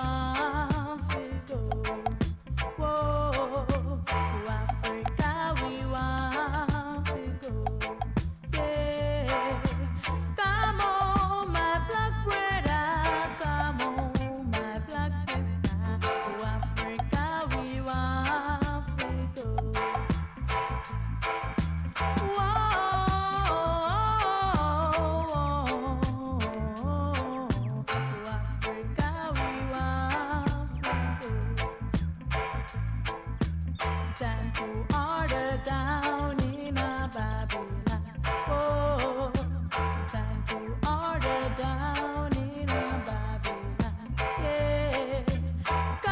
want to go. Whoa, to Africa we want to go. Yeah, come on, my black brother, come on, my black sister. To Africa we want to go. Time to